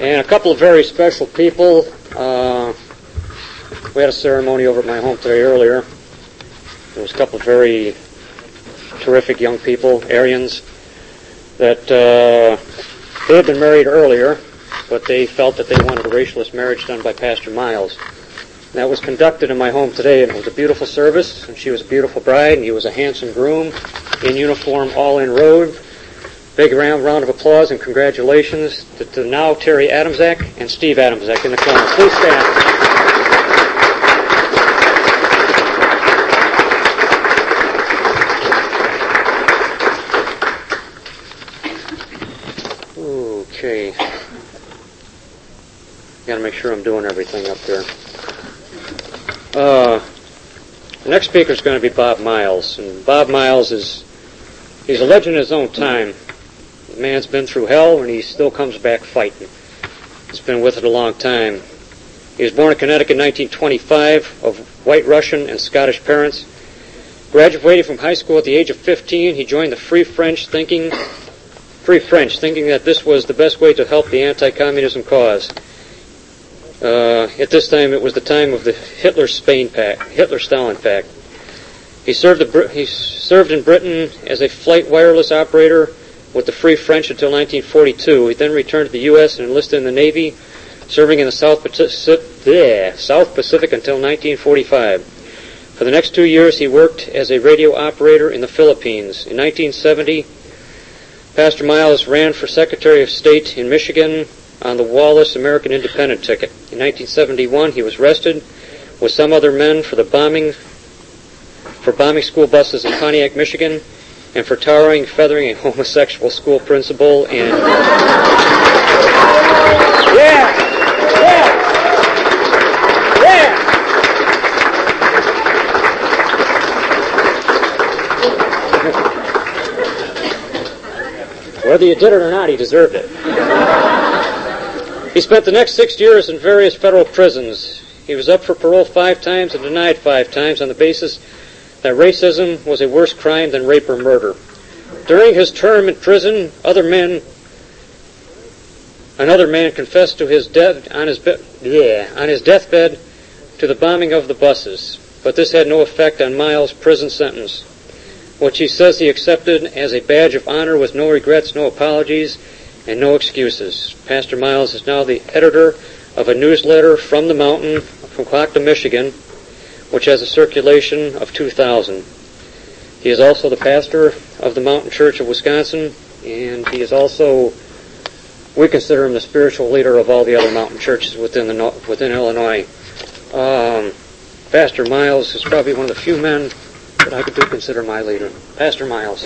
And a couple of very special people. We had a ceremony over at my home today earlier. There was a couple of very terrific young people, Aryans, that they had been married earlier, but they felt that they wanted a racialist marriage done by Pastor Miles. And that was conducted in my home today, and it was a beautiful service, and she was a beautiful bride, and he was a handsome groom, in uniform, all in robe. Big round of applause and congratulations to now Terry Adamczak and Steve Adamczak in the corner. Please stand. Okay. Got to make sure I'm doing everything up there. The next speaker is going to be Bob Miles, and Bob Miles he's a legend in his own time. The man's been through hell, and he still comes back fighting. He's been with it a long time. He was born in Connecticut in 1925 of white Russian and Scottish parents. Graduated from high school at the age of 15, he joined the Free French, thinking that this was the best way to help the anti-communism cause. At this time, it was the time of the Hitler-Stalin Pact. He served in Britain as a flight wireless operator with the Free French until 1942. He then returned to the U.S. and enlisted in the Navy, serving in the South Pacific until 1945. For the next 2 years, he worked as a radio operator in the Philippines. In 1970, Pastor Miles ran for Secretary of State in Michigan on the Wallace American Independent ticket. In 1971, he was arrested with some other men for bombing school buses in Pontiac, Michigan, and for feathering a homosexual school principal and... Whether you did it or not, he deserved it. He spent the next 6 years in various federal prisons. He was up for parole 5 times and denied 5 times on the basis that racism was a worse crime than rape or murder. During his term in prison, another man confessed to his death on his deathbed to the bombing of the buses, but this had no effect on Miles' prison sentence, which he says he accepted as a badge of honor with no regrets, no apologies, and no excuses. Pastor Miles is now the editor of a newsletter from the mountain, from Clacton, Michigan, which has a circulation of 2,000. He is also the pastor of the Mountain Church of Wisconsin, and he is also, we consider him the spiritual leader of all the other mountain churches within Illinois. Pastor Miles is probably one of the few men that I do consider my leader. Pastor Miles.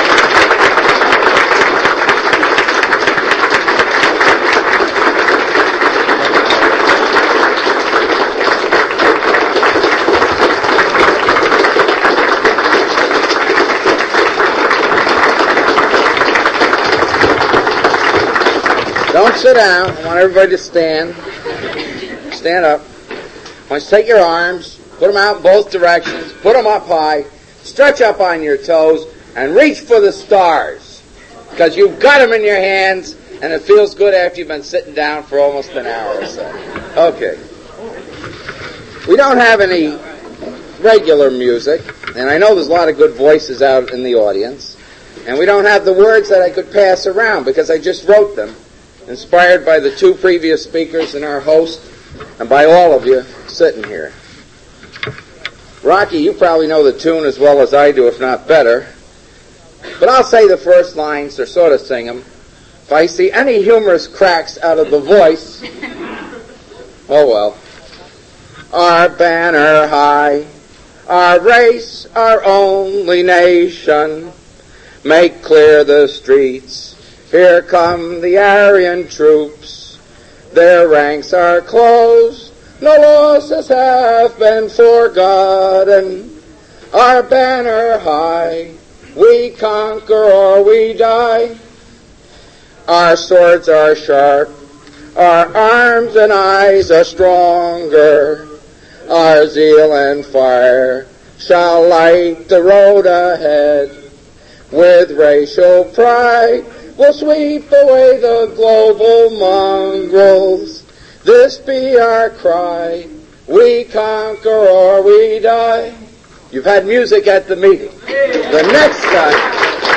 Don't sit down. I want everybody to stand. Stand up. I want you to take your arms, put them out in both directions, put them up high, stretch up on your toes, and reach for the stars. Because you've got them in your hands, and it feels good after you've been sitting down for almost an hour or so. Okay. We don't have any regular music, and I know there's a lot of good voices out in the audience, and we don't have the words that I could pass around because I just wrote them, inspired by the 2 previous speakers and our host, and by all of you sitting here. Rocky, you probably know the tune as well as I do, if not better. But I'll say the first lines, or sort of sing them. If I see any humorous cracks out of the voice, oh well. Our banner high, our race, our only nation, make clear the streets. Here come the Aryan troops. Their ranks are closed. No losses have been forgotten. Our banner high. We conquer or we die. Our swords are sharp. Our arms and eyes are stronger. Our zeal and fire shall light the road ahead. With racial pride will sweep away the global mongrels. This be our cry. We conquer or we die. You've had music at the meeting. The next time,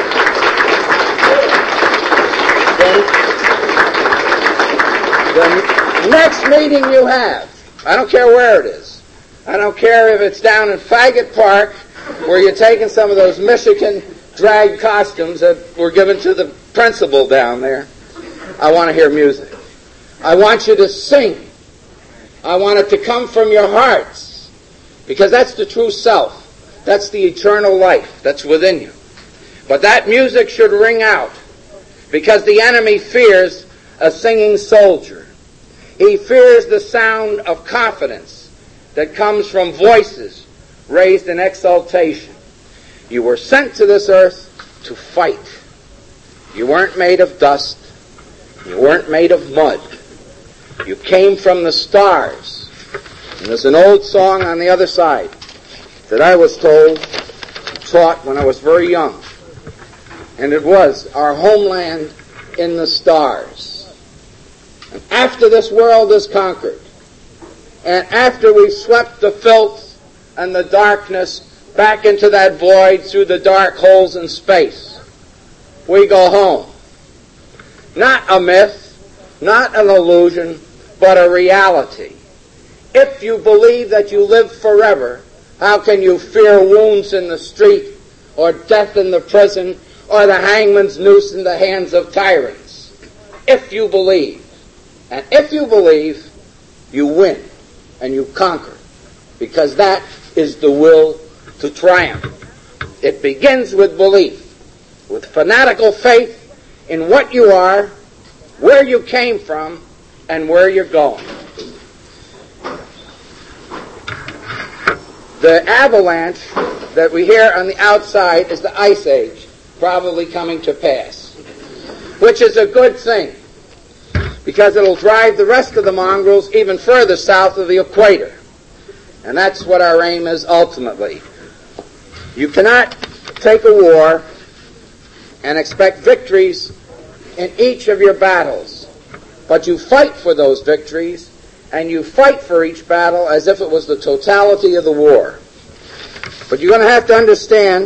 the next meeting you have, I don't care where it is. I don't care if it's down in Faggot Park, where you're taking some of those Michigan drag costumes that were given to the principal down there. I want to hear music. I want you to sing. I want it to come from your hearts, because that's the true self. That's the eternal life that's within you. But that music should ring out, because the enemy fears a singing soldier. He fears the sound of confidence that comes from voices raised in exaltation. You were sent to this earth to fight. You weren't made of dust. You weren't made of mud. You came from the stars. And there's an old song on the other side that I was taught when I was very young. And it was, our homeland in the stars. And after this world is conquered, and after we've swept the filth and the darkness back into that void through the dark holes in space, we go home. Not a myth, not an illusion, but a reality. If you believe that you live forever, how can you fear wounds in the street, or death in the prison, or the hangman's noose in the hands of tyrants? If you believe. And if you believe, you win and you conquer, because that is the will to triumph. It begins with belief, with fanatical faith in what you are, where you came from, and where you're going. The avalanche that we hear on the outside is the Ice Age, probably coming to pass, which is a good thing, because it'll drive the rest of the mongrels even further south of the equator. And that's what our aim is ultimately. You cannot take a war and expect victories in each of your battles, but you fight for those victories, and you fight for each battle as if it was the totality of the war. But you're going to have to understand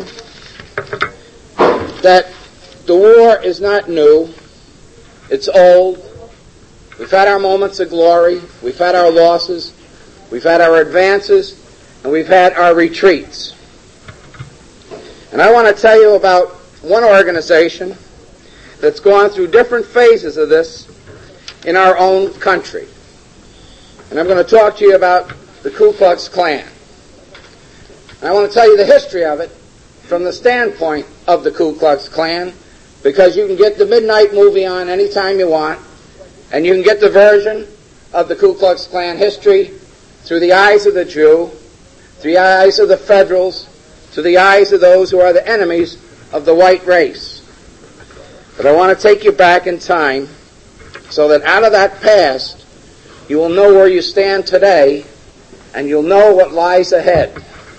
that the war is not new. It's old. We've had our moments of glory. We've had our losses. We've had our advances. And we've had our retreats. And I want to tell you about one organization that's gone through different phases of this in our own country. And I'm going to talk to you about the Ku Klux Klan. And I want to tell you the history of it from the standpoint of the Ku Klux Klan, because you can get the midnight movie on anytime you want, and you can get the version of the Ku Klux Klan history through the eyes of the Jew, through the eyes of the Federals, through the eyes of those who are the enemies of the white race. But I want to take you back in time so that out of that past, you will know where you stand today, and you'll know what lies ahead.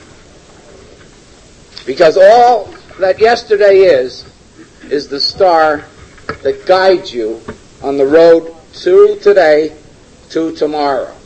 Because all that yesterday is the star that guides you on the road to today, to tomorrow.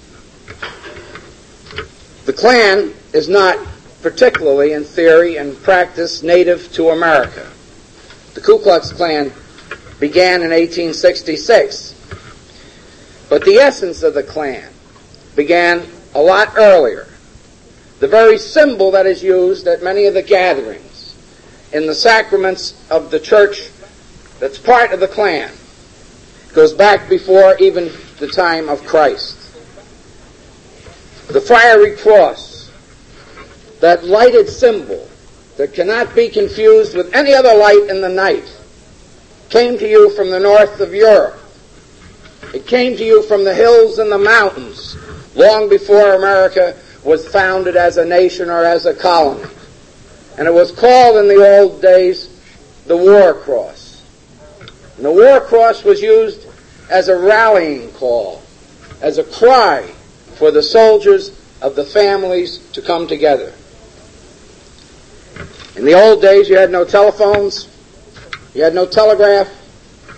The Klan is not particularly in theory and practice native to America. The Ku Klux Klan began in 1866. But the essence of the Klan began a lot earlier. The very symbol that is used at many of the gatherings in the sacraments of the church that's part of the Klan goes back before even the time of Christ. The fiery cross, that lighted symbol that cannot be confused with any other light in the night, came to you from the north of Europe. It came to you from the hills and the mountains long before America was founded as a nation or as a colony. And it was called in the old days the War Cross. And the War Cross was used as a rallying call, as a cry for the soldiers of the families to come together. In the old days, you had no telephones, you had no telegraph,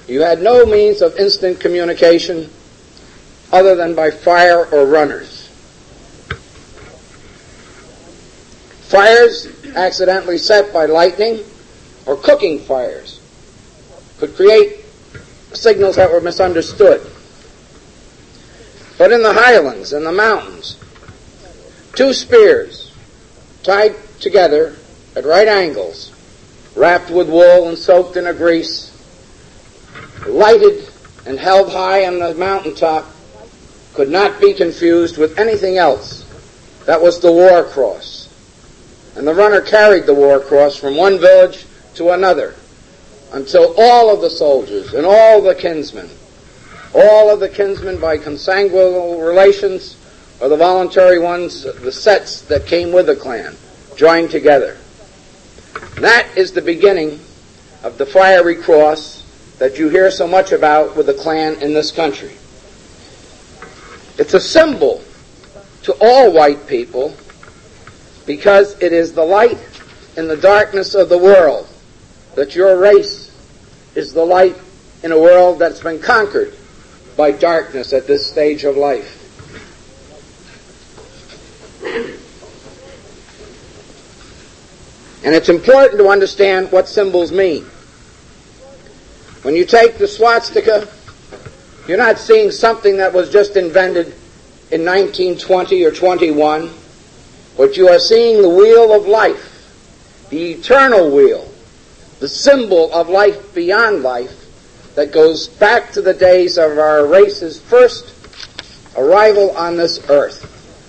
You had no means of instant communication other than by fire or runners. Fires accidentally set by lightning or cooking fires could create signals that were misunderstood. But in the highlands and the mountains, two spears tied together at right angles, wrapped with wool and soaked in a grease, lighted and held high on the mountaintop, could not be confused with anything else. That was the war cross. And the runner carried the war cross from one village to another until all of the soldiers and all of the kinsmen by consanguinal relations or the voluntary ones, the sets that came with the clan, joined together. That is the beginning of the fiery cross that you hear so much about with the clan in this country. It's a symbol to all white people because it is the light in the darkness of the world, that your race is the light in a world that's been conquered by darkness at this stage of life. And it's important to understand what symbols mean. When you take the swastika, you're not seeing something that was just invented in 1920 or 21, but you are seeing the wheel of life, the eternal wheel, the symbol of life beyond life that goes back to the days of our race's first arrival on this earth.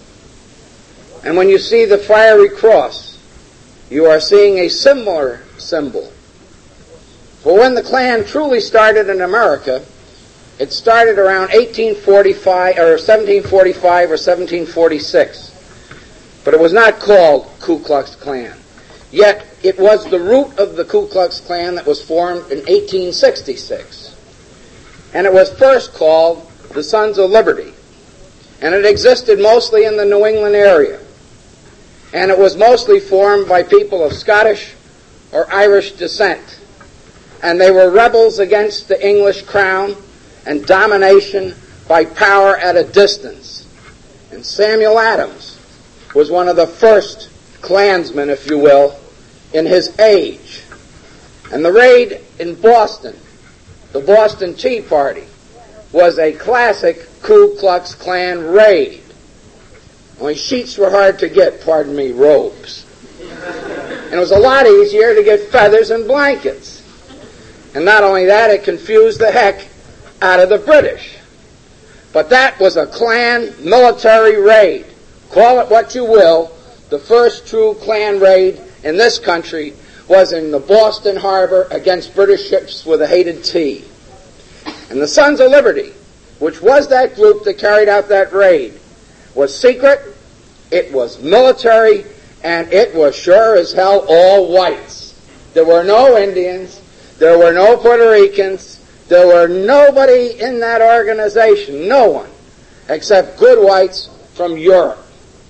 And when you see the fiery cross, you are seeing a similar symbol. For when the Klan truly started in America, it started around 1845 or 1745 or 1746. But it was not called Ku Klux Klan. Yet it was the root of the Ku Klux Klan that was formed in 1866. And it was first called the Sons of Liberty. And it existed mostly in the New England area. And it was mostly formed by people of Scottish or Irish descent. And they were rebels against the English crown and domination by power at a distance. And Samuel Adams was one of the first Klansmen, if you will, in his age. And the raid in Boston, the Boston Tea Party, was a classic Ku Klux Klan raid. Only sheets were hard to get, pardon me, robes. And it was a lot easier to get feathers and blankets. And not only that, it confused the heck out of the British. But that was a Klan military raid. Call it what you will. The first true Klan raid in this country was in the Boston Harbor against British ships with a hated tea. And the Sons of Liberty, which was that group that carried out that raid, was secret, it was military, and it was sure as hell all whites. There were no Indians, there were no Puerto Ricans, there were nobody in that organization, no one, except good whites from Europe.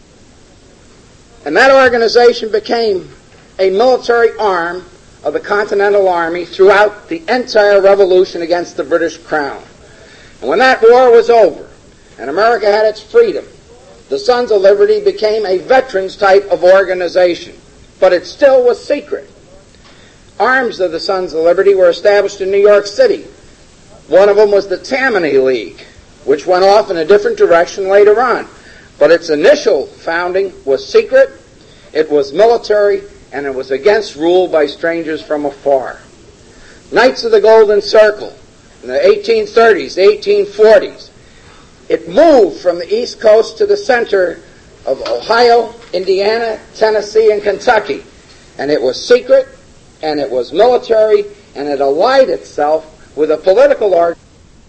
And that organization became a military arm of the Continental Army throughout the entire revolution against the British Crown. And when that war was over and America had its freedom, the Sons of Liberty became a veterans type of organization, but it still was secret. Arms of the Sons of Liberty were established in New York City. One of them was the Tammany League, which went off in a different direction later on. But its initial founding was secret, it was military, and it was against rule by strangers from afar. Knights of the Golden Circle in the 1830s, 1840s, it moved from the East Coast to the center of Ohio, Indiana, Tennessee, and Kentucky. And it was secret, and it was military, and it allied itself with a political organization.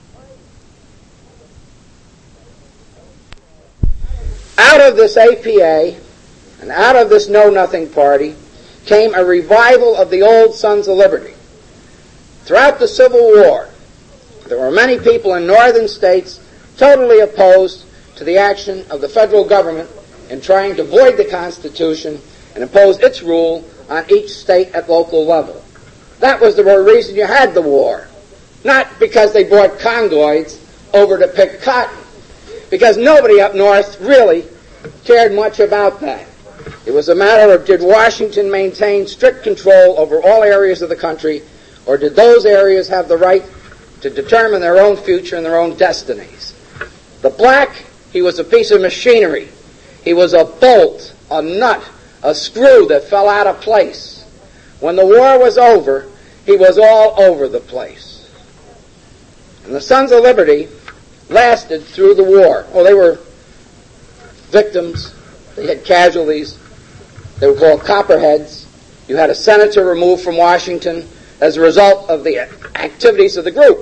Out of this APA, and out of this Know-Nothing Party, came a revival of the old Sons of Liberty. Throughout the Civil War, there were many people in northern states totally opposed to the action of the federal government in trying to void the Constitution and impose its rule on each state at local level. That was the real reason you had the war. Not because they brought convoys over to pick cotton, because nobody up north really cared much about that. It was a matter of, did Washington maintain strict control over all areas of the country, or did those areas have the right to determine their own future and their own destinies? The black, he was a piece of machinery. He was a bolt, a nut, a screw that fell out of place. When the war was over, he was all over the place. And the Sons of Liberty lasted through the war. Oh, they were victims. They had casualties. They were called Copperheads. You had a senator removed from Washington as a result of the activities of the group.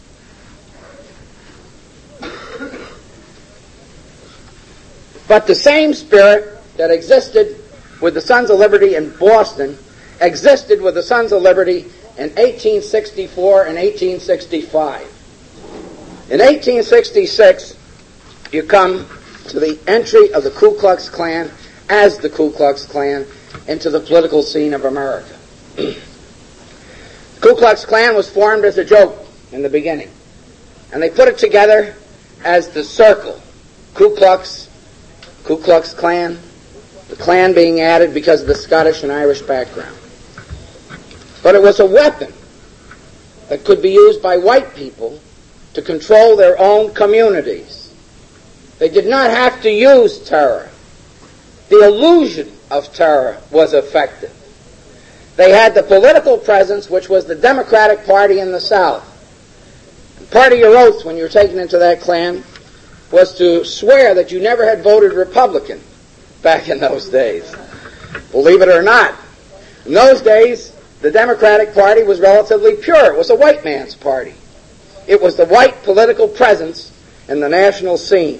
But the same spirit that existed with the Sons of Liberty in Boston existed with the Sons of Liberty in 1864 and 1865. In 1866, you come to the entry of the Ku Klux Klan as the Ku Klux Klan into the political scene of America. The Ku Klux Klan was formed as a joke in the beginning, and they put it together as the circle. Ku Klux Klan, the Klan being added because of the Scottish and Irish background. But it was a weapon that could be used by white people to control their own communities. They did not have to use terror. The illusion of terror was effective. They had the political presence, which was the Democratic Party in the South. And part of your oath when you were taken into that Klan was to swear that you never had voted Republican back in those days. Believe it or not, in those days, the Democratic Party was relatively pure. It was a white man's party. It was the white political presence in the national scene.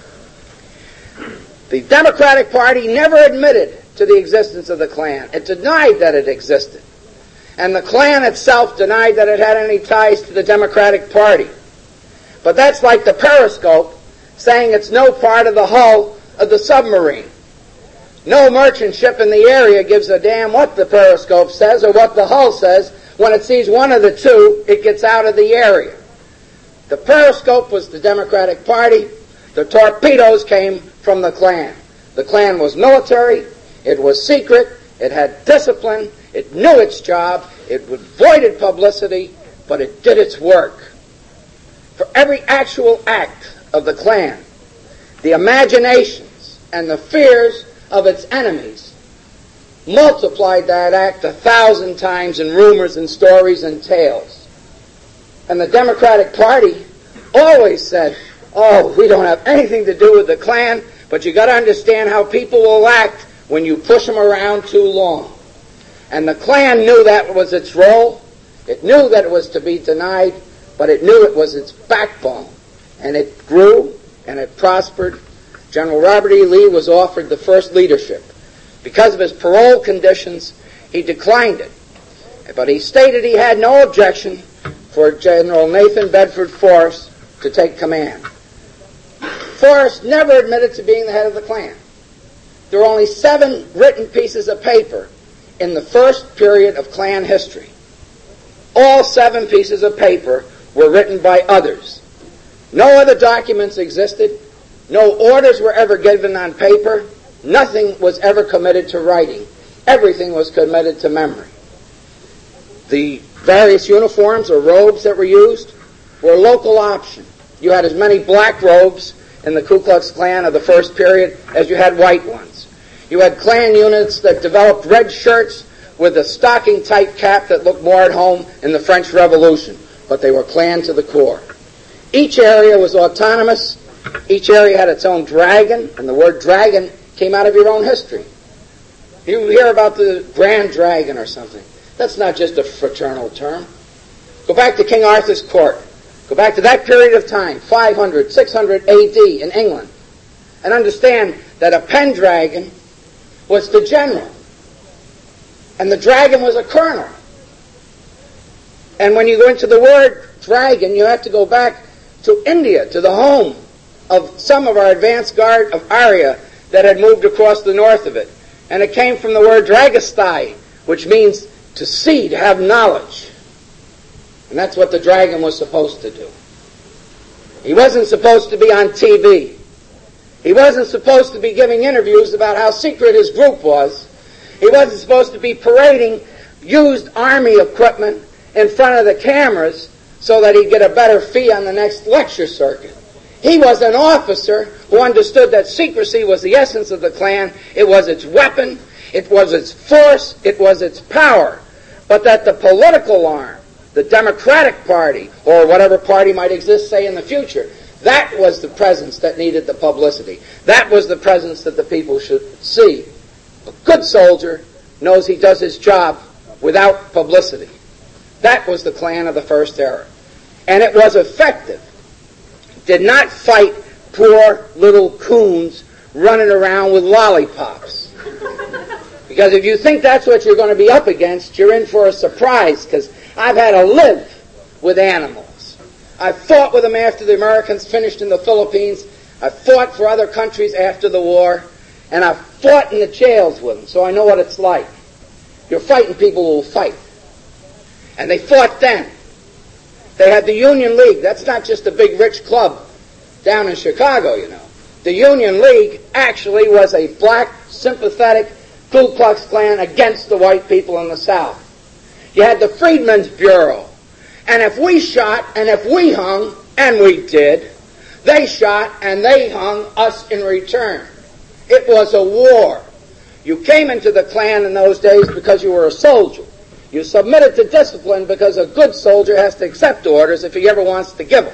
The Democratic Party never admitted to the existence of the Klan. It denied that it existed. And the Klan itself denied that it had any ties to the Democratic Party. But that's like the periscope saying it's no part of the hull of the submarine. No merchant ship in the area gives a damn what the periscope says or what the hull says. When it sees one of the two, it gets out of the area. The periscope was the Democratic Party. The torpedoes came from the Klan. The Klan was military. It was secret. It had discipline. It knew its job. It avoided publicity, but it did its work. For every actual act of the Klan, the imaginations and the fears of its enemies multiplied that act 1,000 times in rumors and stories and tales. And the Democratic Party always said, oh, we don't have anything to do with the Klan, but you got to understand how people will act when you push them around too long. And the Klan knew that was its role. It knew that it was to be denied, but it knew it was its backbone. And it grew and it prospered. General Robert E. Lee was offered the first leadership. Because of his parole conditions, he declined it. But he stated he had no objection for General Nathan Bedford Forrest to take command. Forrest never admitted to being the head of the Klan. There were only 7 written pieces of paper in the first period of Klan history. All 7 pieces of paper were written by others. No other documents existed. No orders were ever given on paper. Nothing was ever committed to writing. Everything was committed to memory. The various uniforms or robes that were used were local option. You had as many black robes in the Ku Klux Klan of the first period as you had white ones. You had Klan units that developed red shirts with a stocking-type cap that looked more at home in the French Revolution, but they were Klan to the core. Each area was autonomous. Each area had its own dragon, and the word dragon came out of your own history. You hear about the Grand Dragon or something. That's not just a fraternal term. Go back to King Arthur's court. Go back to that period of time, 500, 600 A.D. in England, and understand that a Pendragon was the general, and the dragon was a colonel. And when you go into the word dragon, you have to go back to India, to the home of some of our advance guard of Arya that had moved across the north of it. And it came from the word dragastai, which means to see, to have knowledge. And that's what the dragon was supposed to do. He wasn't supposed to be on TV. He wasn't supposed to be giving interviews about how secret his group was. He wasn't supposed to be parading used army equipment in front of the cameras so that he'd get a better fee on the next lecture circuit. He was an officer who understood that secrecy was the essence of the Klan. It was its weapon, it was its force, it was its power. But that the political arm, the Democratic Party, or whatever party might exist, say, in the future, that was the presence that needed the publicity. That was the presence that the people should see. A good soldier knows he does his job without publicity. That was the Klan of the First Era. And it was effective. It did not fight poor little coons running around with lollipops. Because if you think that's what you're going to be up against, you're in for a surprise, because I've had to live with animals. I fought with them after the Americans finished in the Philippines. I fought for other countries after the war. And I fought in the jails with them, so I know what it's like. You're fighting people who will fight. And they fought then. They had the Union League. That's not just a big rich club down in Chicago, you know. The Union League actually was a black, sympathetic Ku Klux Klan against the white people in the South. You had the Freedmen's Bureau. And if we shot and if we hung, and we did, they shot and they hung us in return. It was a war. You came into the Klan in those days because you were a soldier. You submitted to discipline because a good soldier has to accept orders if he ever wants to give them.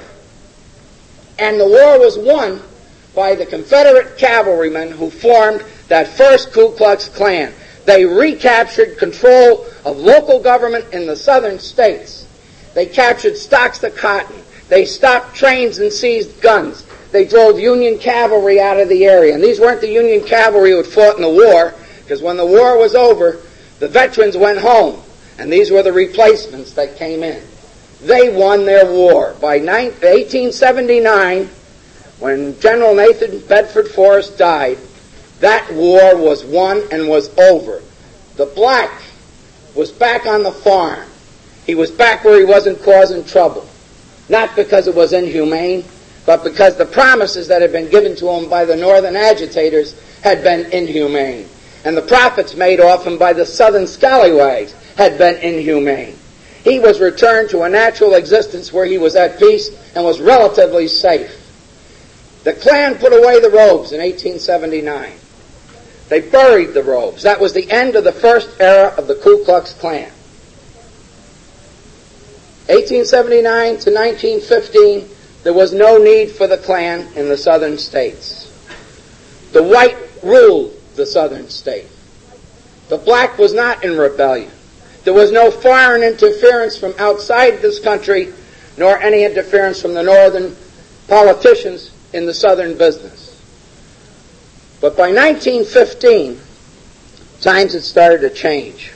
And the war was won by the Confederate cavalrymen who formed that first Ku Klux Klan. They recaptured control of local government in the southern states. They captured stocks of cotton. They stopped trains and seized guns. They drove Union cavalry out of the area. And these weren't the Union cavalry who had fought in the war, because when the war was over, the veterans went home. And these were the replacements that came in. They won their war. By 1879, when General Nathan Bedford Forrest died, that war was won and was over. The black was back on the farm. He was back where he wasn't causing trouble. Not because it was inhumane, but because the promises that had been given to him by the northern agitators had been inhumane. And the profits made off him by the southern scallywags had been inhumane. He was returned to a natural existence where he was at peace and was relatively safe. The Klan put away the robes in 1879. They buried the robes. That was the end of the first era of the Ku Klux Klan. 1879 to 1915, there was no need for the Klan in the southern states. The white ruled the southern state. The black was not in rebellion. There was no foreign interference from outside this country, nor any interference from the northern politicians in the southern business. But by 1915, times had started to change.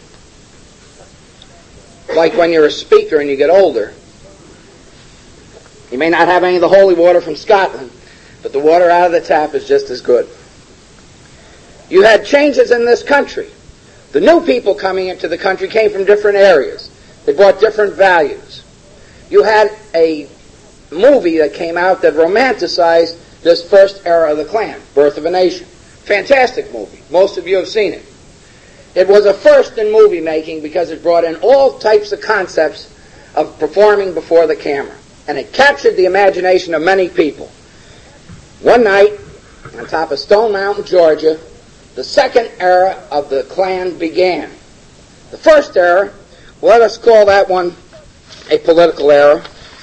Like when you're a speaker and you get older, you may not have any of the holy water from Scotland, but the water out of the tap is just as good. You had changes in this country. The new people coming into the country came from different areas. They brought different values. You had a movie that came out that romanticized this first era of the Klan, Birth of a Nation. Fantastic movie. Most of you have seen it. It was a first in movie making because it brought in all types of concepts of performing before the camera. And it captured the imagination of many people. One night, on top of Stone Mountain, Georgia, the second era of the Klan began. The first era, let us call that one a political era.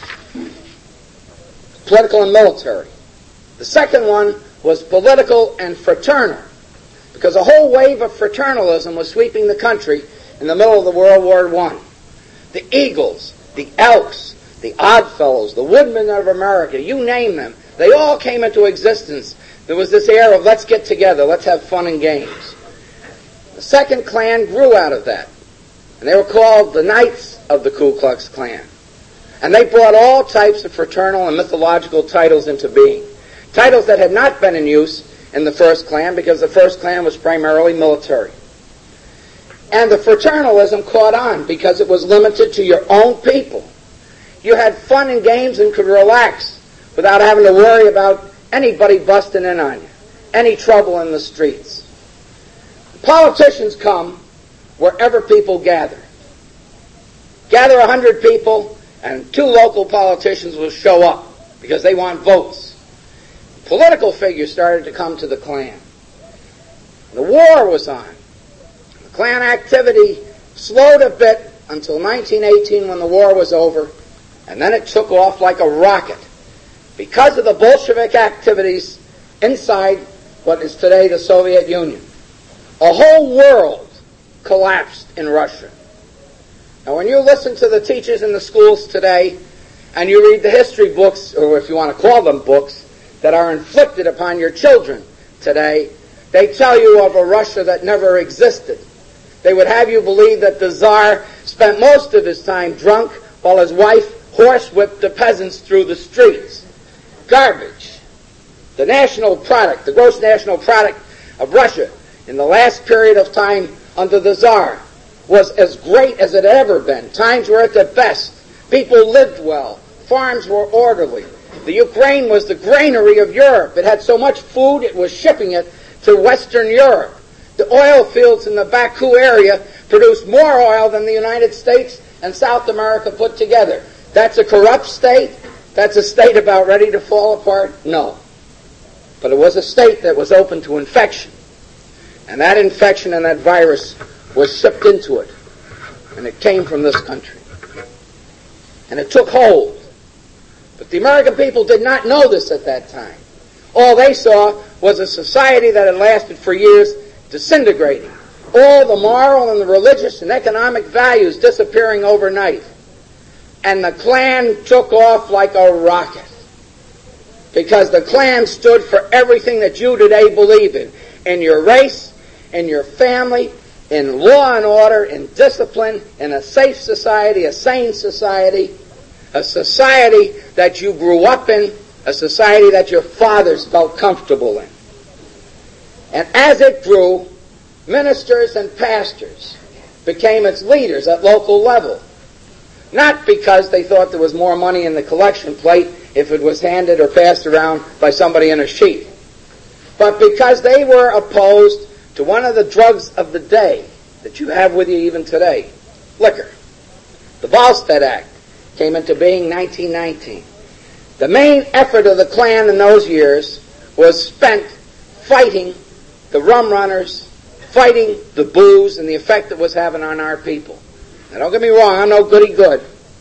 Political and military. The second one was political and fraternal, because a whole wave of fraternalism was sweeping the country in the middle of the World War I. The Eagles, the Elks, the Oddfellows, the Woodmen of America, you name them, they all came into existence. There was this air of let's get together, let's have fun and games. The second Klan grew out of that, and they were called the Knights of the Ku Klux Klan. And they brought all types of fraternal and mythological titles into being. Titles that had not been in use in the first Klan, because the first Klan was primarily military. And the fraternalism caught on because it was limited to your own people. You had fun and games and could relax without having to worry about anybody busting in on you, any trouble in the streets. Politicians come wherever people gather. Gather 100 people, and 2 local politicians will show up because they want votes. Political figures started to come to the Klan. The war was on. The Klan activity slowed a bit until 1918 when the war was over, and then it took off like a rocket because of the Bolshevik activities inside what is today the Soviet Union. A whole world collapsed in Russia. Now, when you listen to the teachers in the schools today, and you read the history books, or if you want to call them books, that are inflicted upon your children today, they tell you of a Russia that never existed. They would have you believe that the Tsar spent most of his time drunk while his wife horsewhipped the peasants through the streets. Garbage. The national product, the gross national product of Russia in the last period of time under the Tsar was as great as it had ever been. Times were at their best. People lived well. Farms were orderly. The Ukraine was the granary of Europe. It had so much food it was shipping it to Western Europe. The oil fields in the Baku area produced more oil than the United States and South America put together. That's a corrupt state? That's a state about ready to fall apart? No. But it was a state that was open to infection. And that infection and that virus was shipped into it. And it came from this country. And it took hold. But the American people did not know this at that time. All they saw was a society that had lasted for years disintegrating. All the moral and the religious and economic values disappearing overnight. And the Klan took off like a rocket. Because the Klan stood for everything that you today believe in your race, in your family, in law and order, in discipline, in a safe society, a sane society, a society that you grew up in, a society that your fathers felt comfortable in. And as it grew, ministers and pastors became its leaders at local level. Not because they thought there was more money in the collection plate if it was handed or passed around by somebody in a sheet, but because they were opposed to one of the drugs of the day that you have with you even today, liquor. The Volstead Act came into being in 1919. The main effort of the Klan in those years was spent fighting the rum runners, fighting the booze and the effect it was having on our people. Now don't get me wrong, I'm no goody-good.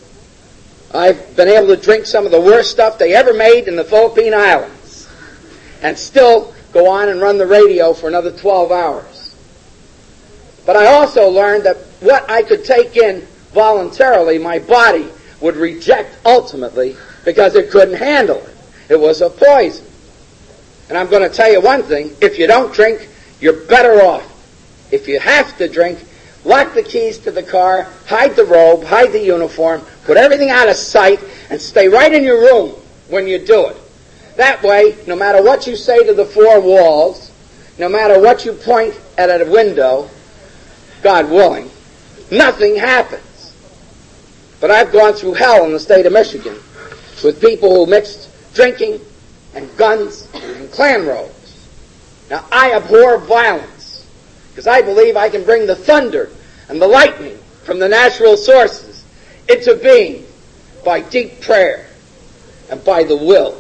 I've been able to drink some of the worst stuff they ever made in the Philippine Islands and still go on and run the radio for another 12 hours. But I also learned that what I could take in voluntarily, my body would reject ultimately because it couldn't handle it. It was a poison. And I'm going to tell you one thing, if you don't drink, you're better off. If you have to drink, lock the keys to the car, hide the robe, hide the uniform, put everything out of sight, and stay right in your room when you do it. That way, no matter what you say to the four walls, no matter what you point at a window, God willing, nothing happens. But I've gone through hell in the state of Michigan with people who mixed drinking and guns and Klan robes. Now, I abhor violence because I believe I can bring the thunder and the lightning from the natural sources into being by deep prayer and by the will.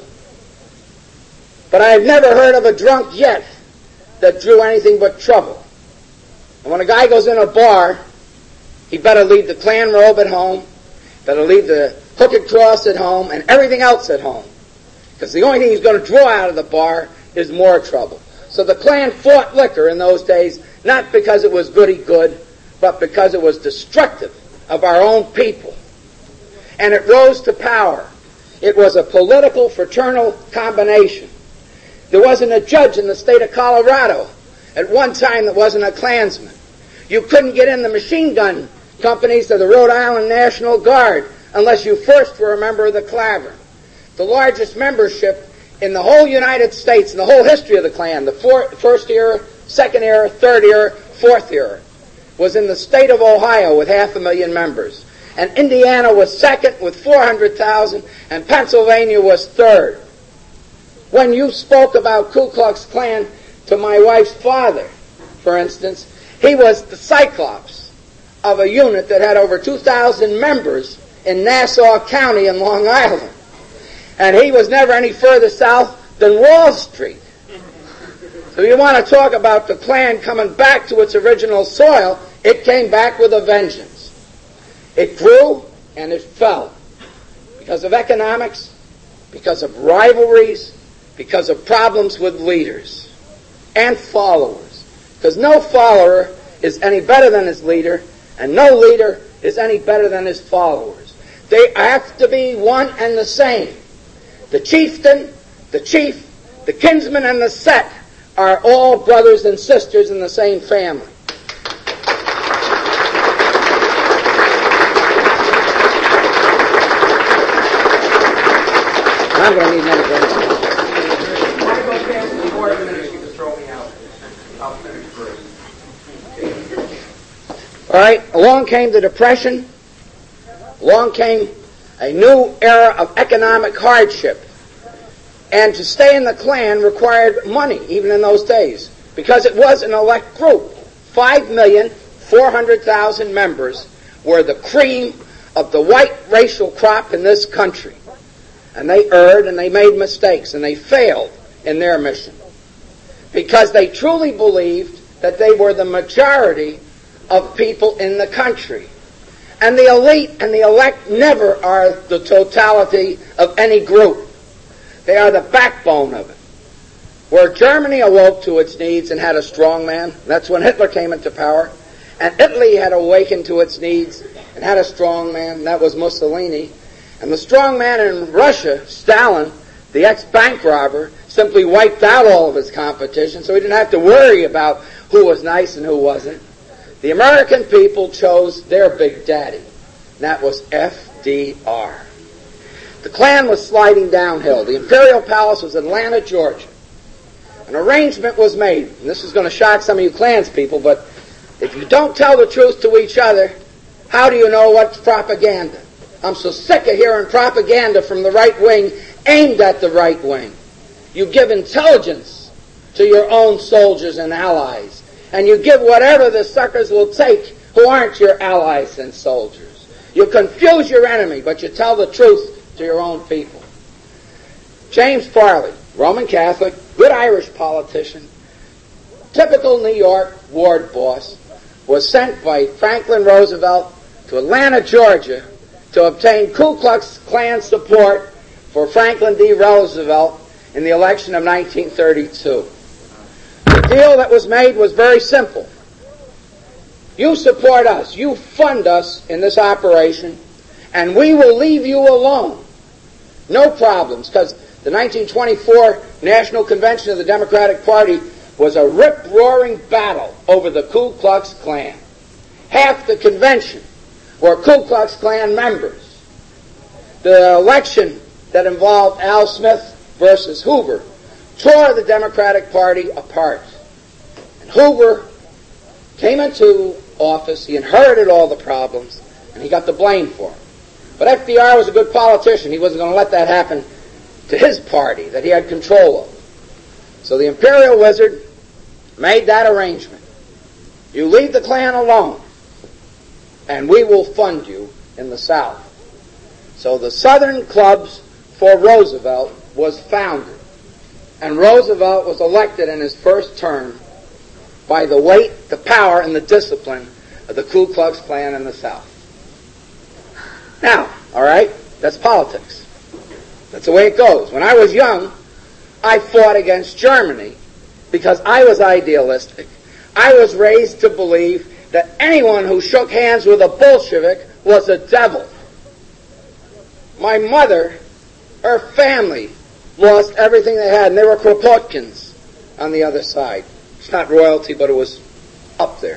But I have never heard of a drunk yet that drew anything but trouble. And when a guy goes in a bar, he better leave the Klan robe at home, better leave the hooked cross at home, and everything else at home. Because the only thing he's going to draw out of the bar is more trouble. So the Klan fought liquor in those days, not because it was goody-good, but because it was destructive of our own people. And it rose to power. It was a political, fraternal combination. There wasn't a judge in the state of Colorado at one time that wasn't a Klansman. You couldn't get in the machine gun companies of the Rhode Island National Guard unless you first were a member of the Clavern. The largest membership in the whole United States, in the whole history of the Klan, the first era, second era, third era, fourth era, was in the state of Ohio with 500,000 members. and Indiana was second with 400,000, and Pennsylvania was third. When you spoke about Ku Klux Klan to my wife's father, for instance, he was the Cyclops of a unit that had over 2,000 members in Nassau County in Long Island. And he was never any further south than Wall Street. So you want to talk about the Klan coming back to its original soil, it came back with a vengeance. It grew and it fell because of economics, because of rivalries, because of problems with leaders and followers. Because no follower is any better than his leader, and no leader is any better than his followers. They have to be one and the same. The chieftain, the chief, the kinsman, and the set are all brothers and sisters in the same family. I'm going to need another break. I go past the 4 minutes, you can throw me out. I'll finish first. All right, along came the Depression. Along came a new era of economic hardship. And to stay in the Klan required money, even in those days, because it was an elect group. 5,400,000 members were the cream of the white racial crop in this country. And they erred and they made mistakes and they failed in their mission because they truly believed that they were the majority of people in the country. And the elite and the elect never are the totality of any group. They are the backbone of it. Where Germany awoke to its needs and had a strong man, that's when Hitler came into power. And Italy had awakened to its needs and had a strong man, that was Mussolini. And the strong man in Russia, Stalin, the ex-bank robber, simply wiped out all of his competition, so he didn't have to worry about who was nice and who wasn't. The American people chose their big daddy, and that was FDR. The Klan was sliding downhill. The Imperial Palace was in Atlanta, Georgia. An arrangement was made, and this is going to shock some of you Klans people, but if you don't tell the truth to each other, how do you know what's propaganda? I'm so sick of hearing propaganda from the right wing aimed at the right wing. You give intelligence to your own soldiers and allies, and you give whatever the suckers will take who aren't your allies and soldiers. You confuse your enemy, but you tell the truth to your own people. James Farley, Roman Catholic, good Irish politician, typical New York ward boss, was sent by Franklin Roosevelt to Atlanta, Georgia, to obtain Ku Klux Klan support for Franklin D. Roosevelt in the election of 1932. The deal that was made was very simple. You support us, you fund us in this operation, and we will leave you alone. No problems, because the 1924 National Convention of the Democratic Party was a rip-roaring battle over the Ku Klux Klan. Half the convention were Ku Klux Klan members. The election that involved Al Smith versus Hoover tore the Democratic Party apart. And Hoover came into office, he inherited all the problems, and he got the blame for them. But FDR was a good politician. He wasn't going to let that happen to his party that he had control of. So the Imperial Wizard made that arrangement. You leave the Klan alone, and we will fund you in the South. So the Southern Clubs for Roosevelt was founded, and Roosevelt was elected in his first term by the weight, the power, and the discipline of the Ku Klux Klan in the South. Now, all right, that's politics. That's the way it goes. When I was young, I fought against Germany because I was idealistic. I was raised to believe that anyone who shook hands with a Bolshevik was a devil. My mother, her family, lost everything they had, and they were Kropotkins on the other side. It's not royalty, but it was up there.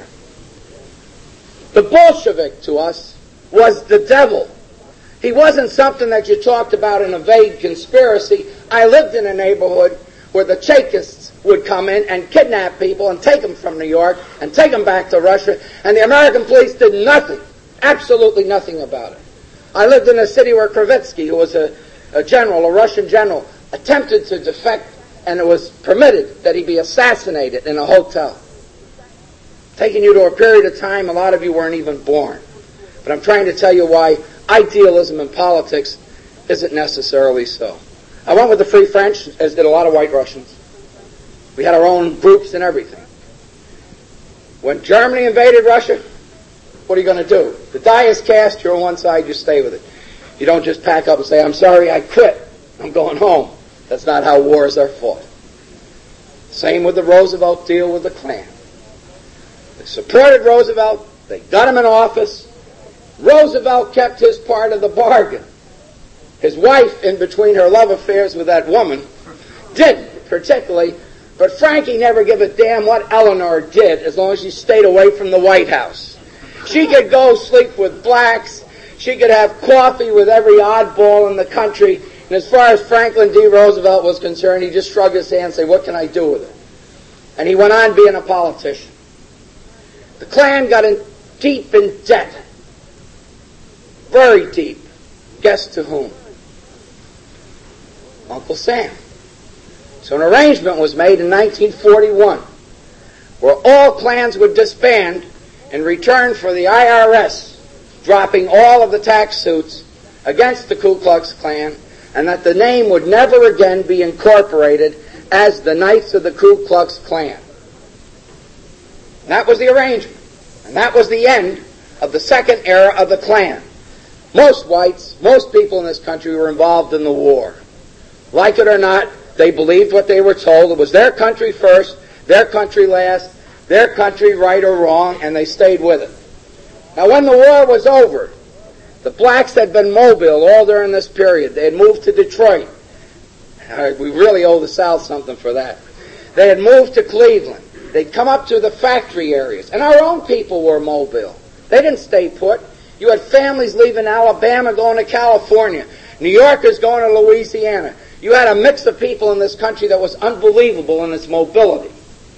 The Bolshevik to us was the devil. He wasn't something that you talked about in a vague conspiracy. I lived in a neighborhood where the Chekists would come in and kidnap people and take them from New York and take them back to Russia, and the American police did nothing Absolutely nothing about it. I lived in a city where Kravitsky, who was a general, a Russian general, attempted to defect, and it was permitted that he be assassinated in a hotel. Taking you to a period of time a lot of you weren't even born. But I'm trying to tell you why idealism in politics isn't necessarily so. I went with the Free French, as did a lot of white Russians. We had our own groups and everything. When Germany invaded Russia, what are you going to do? The die is cast, you're on one side, you stay with it. You don't just pack up and say, I'm sorry, I quit. I'm going home. That's not how wars are fought. Same with the Roosevelt deal with the Klan. They supported Roosevelt. They got him in office. Roosevelt kept his part of the bargain. His wife, in between her love affairs with that woman, didn't particularly, but Frankie never gave a damn what Eleanor did as long as she stayed away from the White House. She could go sleep with blacks. She could have coffee with every oddball in the country. And as far as Franklin D. Roosevelt was concerned, he just shrugged his hand and said, what can I do with it? And he went on being a politician. The Klan got deep in debt. Very deep. Guess to whom? Uncle Sam. So an arrangement was made in 1941 where all Klans would disband in return for the IRS dropping all of the tax suits against the Ku Klux Klan, and that the name would never again be incorporated as the Knights of the Ku Klux Klan. And that was the arrangement. And that was the end of the second era of the Klan. Most whites, most people in this country were involved in the war. Like it or not, they believed what they were told. It was their country first, their country last, their country right or wrong, and they stayed with it. Now, when the war was over, the blacks had been mobile all during this period. They had moved to Detroit. We really owe the South something for that. They had moved to Cleveland. They'd come up to the factory areas. And our own people were mobile. They didn't stay put. You had families leaving Alabama going to California. New Yorkers going to Louisiana. You had a mix of people in this country that was unbelievable in its mobility.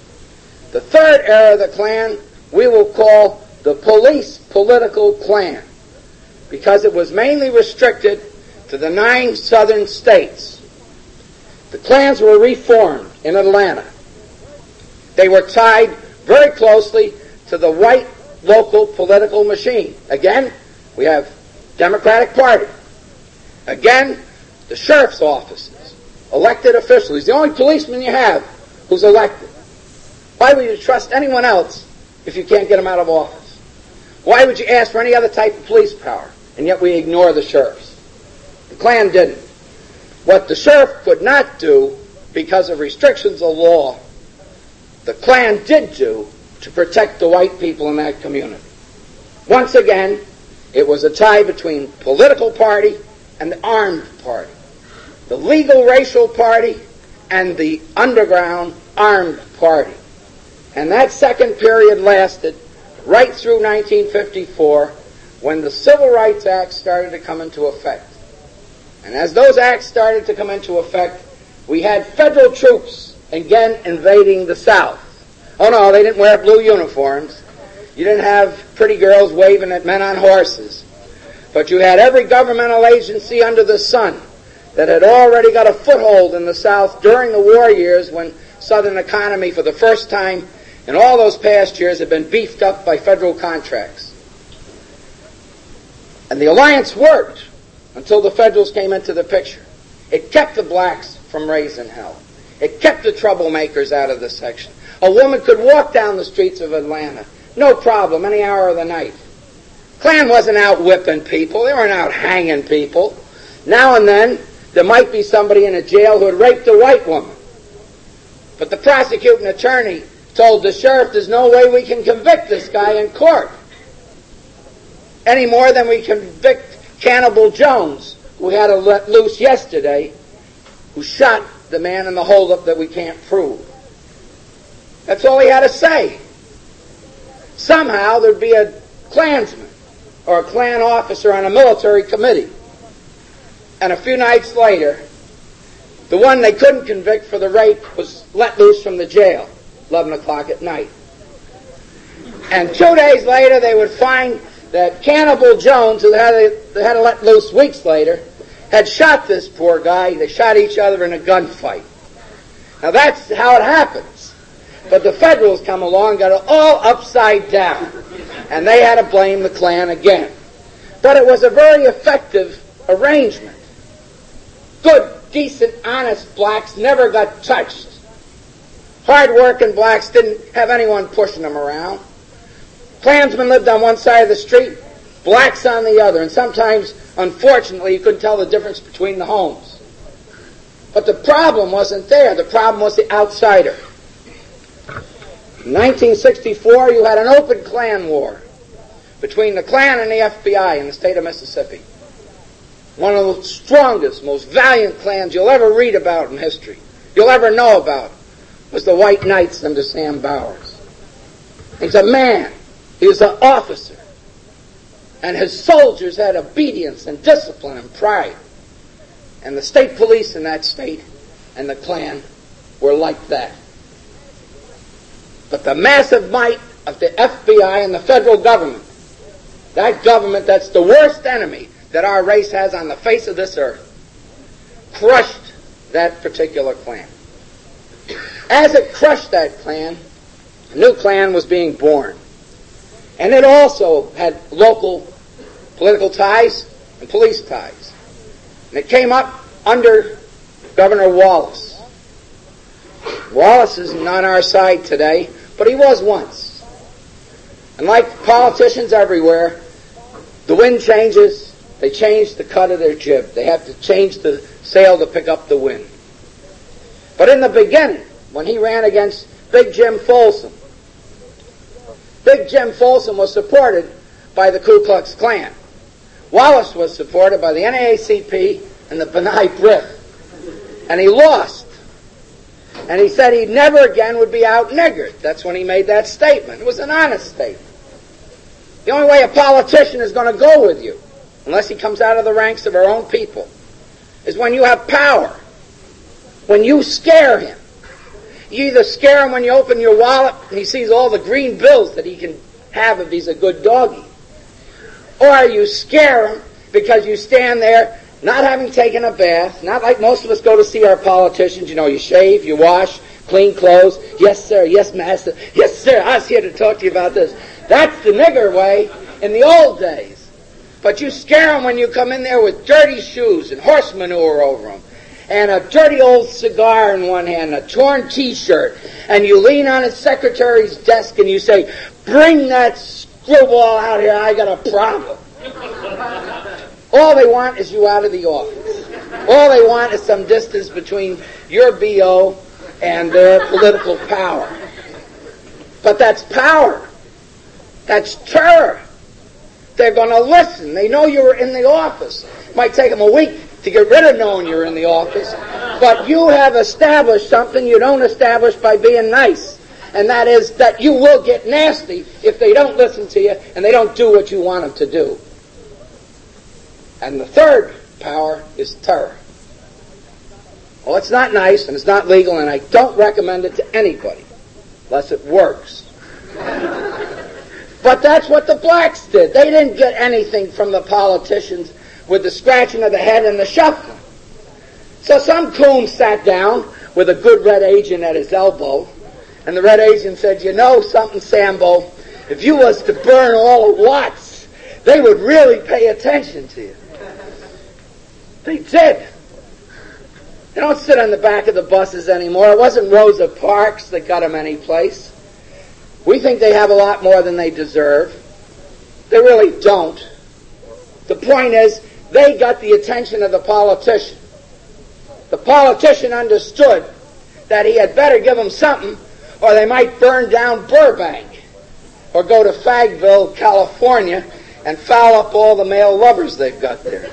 The third era of the Klan we will call the police political Klan, because it was mainly restricted to the 9 southern states. The Klans were reformed in Atlanta. They were tied very closely to the white local political machine. Again, we have Democratic Party. Again, the sheriff's offices, elected officials. He's the only policeman you have who's elected. Why would you trust anyone else if you can't get him out of office? Why would you ask for any other type of police power? And yet we ignore the sheriffs. The Klan didn't. What the sheriff could not do because of restrictions of law, the Klan did do to protect the white people in that community. Once again, it was a tie between political party and the armed party. The legal racial party and the underground armed party. And that second period lasted right through 1954, when the Civil Rights Act started to come into effect. And as those acts started to come into effect, we had federal troops again invading the South. Oh no, they didn't wear blue uniforms. You didn't have pretty girls waving at men on horses. But you had every governmental agency under the sun that had already got a foothold in the South during the war years, when Southern economy for the first time in all those past years had been beefed up by federal contracts. And the alliance worked until the Federals came into the picture. It kept the blacks from raising hell. It kept the troublemakers out of the section. A woman could walk down the streets of Atlanta, no problem, any hour of the night. Klan wasn't out whipping people. They weren't out hanging people. Now and then, there might be somebody in a jail who had raped a white woman. But the prosecuting attorney told the sheriff, there's no way we can convict this guy in court, any more than we convict Cannibal Jones, who we had to let loose yesterday, who shot the man in the holdup that we can't prove. That's all he had to say. Somehow there'd be a Klansman or a Klan officer on a military committee. And a few nights later, the one they couldn't convict for the rape was let loose from the jail, 11 o'clock at night. And 2 days later, they would find that Cannibal Jones, who they had to let loose weeks later, had shot this poor guy. They shot each other in a gunfight. Now that's how it happens. But the Federals come along and got it all upside down. And they had to blame the Klan again. But it was a very effective arrangement. Good, decent, honest blacks never got touched. Hard-working blacks didn't have anyone pushing them around. Klansmen lived on one side of the street, blacks on the other, and sometimes, unfortunately, you couldn't tell the difference between the homes. But the problem wasn't there. The problem was the outsider. In 1964, you had an open Klan war between the Klan and the FBI in the state of Mississippi. One of the strongest, most valiant Klans you'll ever read about in history, you'll ever know about, was the White Knights under Sam Bowers. He's a man. He was an officer. And his soldiers had obedience and discipline and pride. And the state police in that state and the Klan were like that. But the massive might of the FBI and the federal government, that government that's the worst enemy that our race has on the face of this earth, crushed that particular Klan. As it crushed that Klan, a new Klan was being born. And it also had local political ties and police ties. And it came up under Governor Wallace. Wallace is not on our side today, but he was once. And like politicians everywhere, the wind changes, they change the cut of their jib. They have to change the sail to pick up the wind. But in the beginning, when he ran against Big Jim Folsom, Big Jim Folsom was supported by the Ku Klux Klan. Wallace was supported by the NAACP and the B'nai B'rith. And he lost. And he said he never again would be out-niggered. That's when he made that statement. It was an honest statement. The only way a politician is going to go with you, unless he comes out of the ranks of our own people, is when you have power. When you scare him. You either scare him when you open your wallet and he sees all the green bills that he can have if he's a good doggy. Or you scare him because you stand there not having taken a bath, not like most of us go to see our politicians. You know, you shave, you wash, clean clothes. Yes, sir. Yes, master. Yes, sir. I was here to talk to you about this. That's the nigger way in the old days. But you scare him when you come in there with dirty shoes and horse manure over them, and a dirty old cigar in one hand, a torn T-shirt, and you lean on his secretary's desk and you say, "Bring that screwball out here, I got a problem." All they want is you out of the office. All they want is some distance between your B.O. and their political power. But that's power. That's terror. They're going to listen. They know you were in the office. It might take them a week to get rid of knowing you're in the office. But you have established something you don't establish by being nice. And that is that you will get nasty if they don't listen to you and they don't do what you want them to do. And the third power is terror. Well, it's not nice and it's not legal, and I don't recommend it to anybody unless it works. But that's what the blacks did. They didn't get anything from the politicians with the scratching of the head and the shuffling. So some coon sat down with a good red agent at his elbow, and the red agent said, "You know something, Sambo, if you was to burn all of Watts, they would really pay attention to you." They did. They don't sit on the back of the buses anymore. It wasn't Rosa Parks that got them any place. We think they have a lot more than they deserve. They really don't. The point is, they got the attention of the politician. The politician understood that he had better give them something, or they might burn down Burbank, or go to Faggville, California, and foul up all the male lovers they've got there.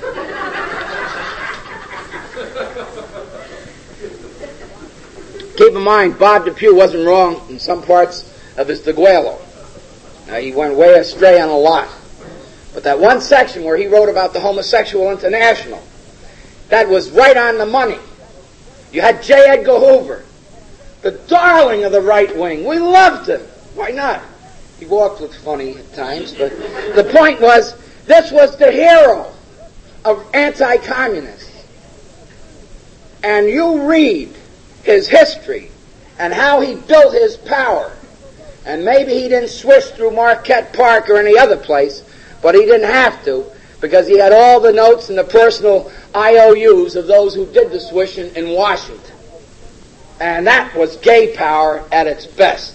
Keep in mind, Bob Depew wasn't wrong in some parts of his Deguelo. Now, he went way astray on a lot. But that one section where he wrote about the Homosexual International, that was right on the money. You had J. Edgar Hoover, the darling of the right wing. We loved him. Why not? He walked with funny at times, but the point was, this was the hero of anti-communists. And you read his history and how he built his power. And maybe he didn't swish through Marquette Park or any other place, but he didn't have to, because he had all the notes and the personal IOUs of those who did the swishing in Washington. And that was gay power at its best.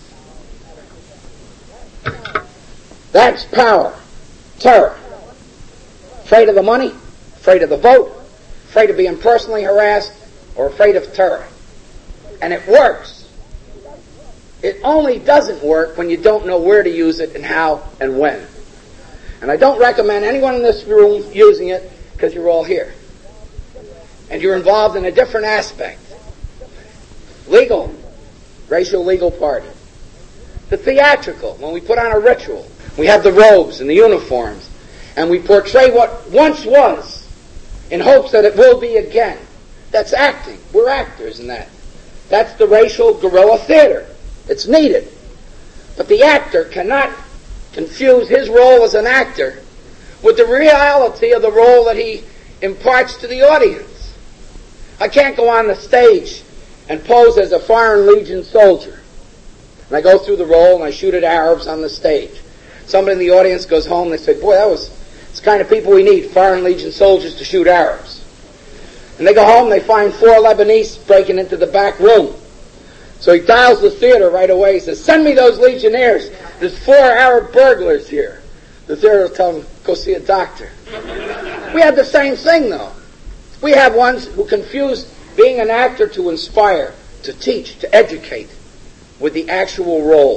That's power. Terror. Afraid of the money, afraid of the vote, afraid of being personally harassed, or afraid of terror. And it works. It only doesn't work when you don't know where to use it and how and when. And I don't recommend anyone in this room using it, because you're all here. And you're involved in a different aspect. Legal, racial legal party. The theatrical, when we put on a ritual, we have the robes and the uniforms, and we portray what once was in hopes that it will be again. That's acting. We're actors in that. That's the racial guerrilla theater. It's needed. But the actor cannot confuse his role as an actor with the reality of the role that he imparts to the audience. I can't go on the stage and pose as a Foreign Legion soldier. And I go through the role and I shoot at Arabs on the stage. Somebody in the audience goes home and they say, boy, it's the kind of people we need, Foreign Legion soldiers to shoot Arabs. And they go home and they find 4 Lebanese breaking into the back room. So he dials the theater right away. He says, send me those Legionnaires. There's 4 Arab burglars here. The theater will tell him, go see a doctor. We have the same thing, though. We have ones who confuse being an actor to inspire, to teach, to educate, with the actual role.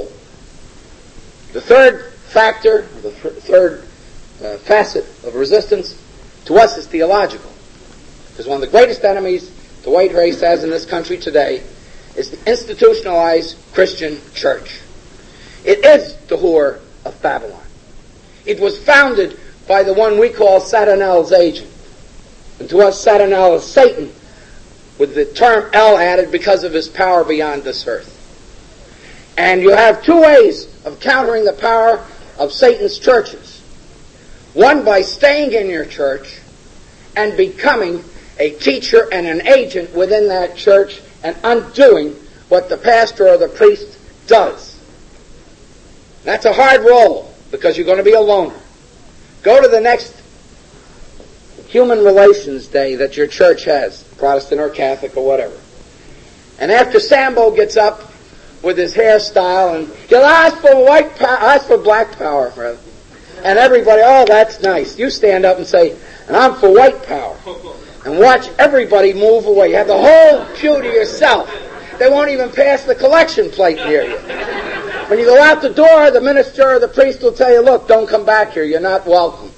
The third factor, the third facet of resistance to us is theological. Because one of the greatest enemies the white race has in this country today is the institutionalized Christian church. It is the whore of Babylon. It was founded by the one we call Satanel's agent. And to us, Satanel is Satan, with the term El added because of his power beyond this earth. And you have 2 ways of countering the power of Satan's churches. One, by staying in your church and becoming a teacher and an agent within that church and undoing what the pastor or the priest does. That's a hard role, because you're going to be a loner. Go to the next human relations day that your church has, Protestant or Catholic or whatever. And after Sambo gets up with his hairstyle and he'll ask for black power, brother. And everybody, oh, that's nice. You stand up and say, and I'm for white power. And watch everybody move away. You have the whole pew to yourself. They won't even pass the collection plate near you. When you go out the door, the minister or the priest will tell you, look, don't come back here. You're not welcome.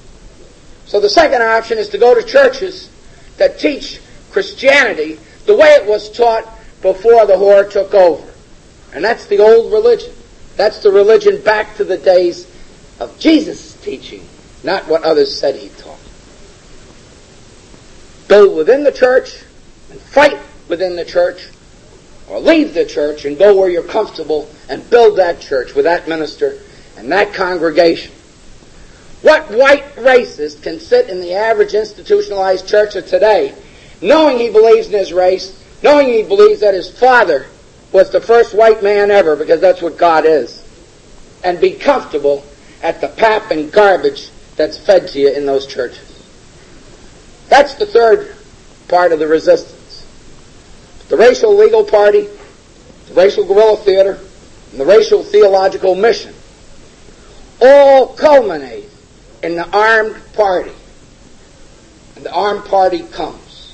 So the second option is to go to churches that teach Christianity the way it was taught before the whore took over. And that's the old religion. That's the religion back to the days of Jesus' teaching, not what others said he taught. Build within the church and fight within the church, or leave the church and go where you're comfortable and build that church with that minister and that congregation. What white racist can sit in the average institutionalized church of today, knowing he believes in his race, knowing he believes that his father was the first white man ever, because that's what God is, and be comfortable at the pap and garbage that's fed to you in those churches? That's the third part of the resistance. The racial legal party, the racial guerrilla theater, and the racial theological mission all culminate in the armed party. And the armed party comes.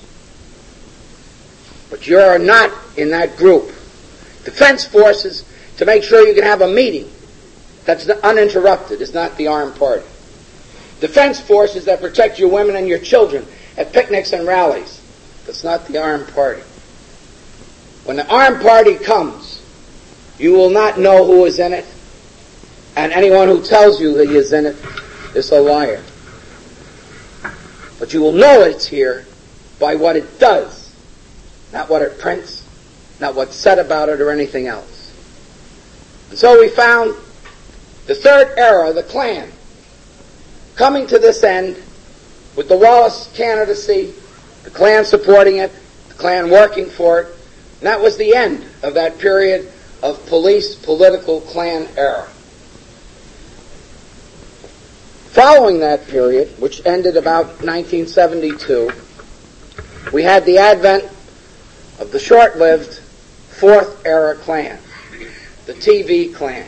But you're not in that group. Defense forces, to make sure you can have a meeting that's uninterrupted, is not the armed party. Defense forces that protect your women and your children at picnics and rallies, that's not the armed party. When the armed party comes, you will not know who is in it, and anyone who tells you that he is in it is a liar. But you will know it's here by what it does, not what it prints, not what's said about it or anything else. And so we found The third era, the Klan, coming to this end with the Wallace candidacy, the Klan supporting it, the Klan working for it, and that was the end of that period of police political Klan era. Following that period, which ended about 1972, we had the advent of the short-lived fourth era Klan, the TV Klan.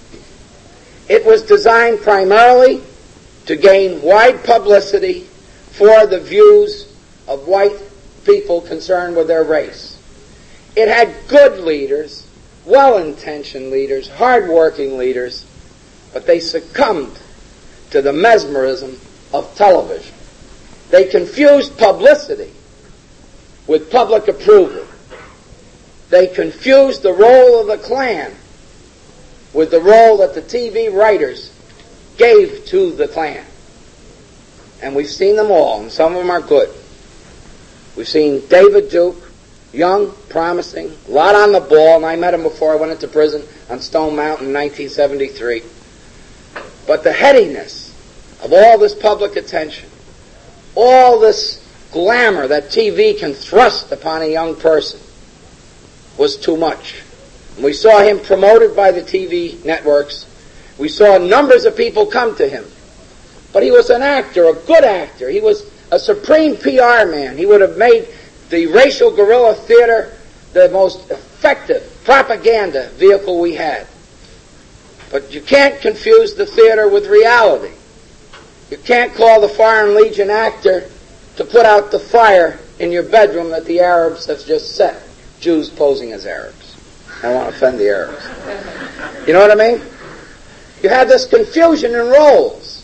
It was designed primarily to gain wide publicity for the views of white people concerned with their race. It had good leaders, well-intentioned leaders, hard-working leaders, but they succumbed to the mesmerism of television. They confused publicity with public approval. They confused the role of the Klan with the role that the TV writers gave to the Klan. And we've seen them all, and some of them are good. We've seen David Duke, young, promising, a lot on the ball, and I met him before I went into prison on Stone Mountain in 1973. But the headiness of all this public attention, all this glamour that TV can thrust upon a young person was too much. And we saw him promoted by the TV networks. We saw numbers of people come to him. But he was an actor, a good actor. He was a supreme PR man. He would have made the racial guerrilla theater the most effective propaganda vehicle we had. But you can't confuse the theater with reality. You can't call the Foreign Legion actor to put out the fire in your bedroom that the Arabs have just set. Jews posing as Arabs. I don't want to offend the Arabs. You know what I mean? You have this confusion in roles.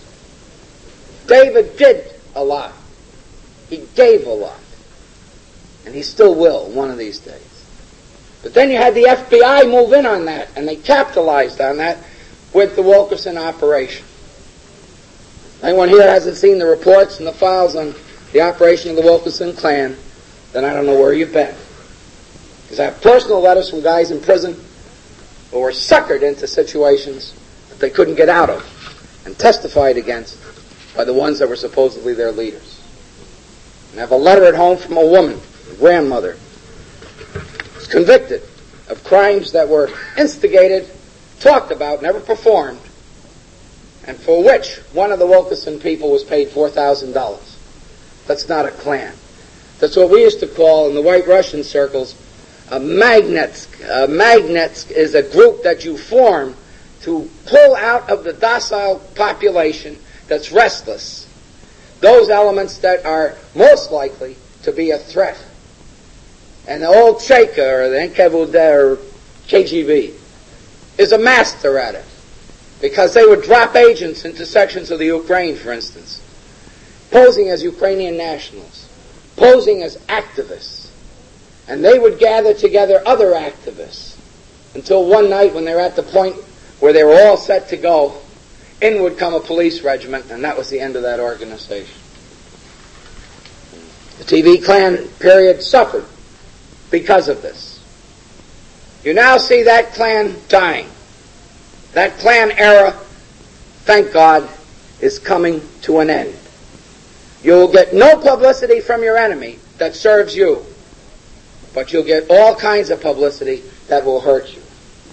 David did a lot. He gave a lot. And he still will one of these days. But then you had the FBI move in on that, and they capitalized on that with the Wilkerson operation. Anyone here hasn't seen the reports and the files on the operation of the Wilkerson Klan, then I don't know where you've been. Because I have personal letters from guys in prison who were suckered into situations that they couldn't get out of and testified against by the ones that were supposedly their leaders. And I have a letter at home from a woman, a grandmother, who was convicted of crimes that were instigated, talked about, never performed, and for which one of the Wilkerson people was paid $4,000. That's not a Klan. That's what we used to call in the White Russian circles a Magnetsk. A Magnetsk is a group that you form to pull out of the docile population that's restless those elements that are most likely to be a threat. And the old Cheka or the NKVD or KGB is a master at it, because they would drop agents into sections of the Ukraine, for instance, posing as Ukrainian nationals, posing as activists, and they would gather together other activists until one night when they were at the point where they were all set to go, in would come a police regiment, and that was the end of that organization. The TV Klan period suffered because of this. You now see that Klan dying. That Klan era, thank God, is coming to an end. You'll get no publicity from your enemy that serves you, but you'll get all kinds of publicity that will hurt you.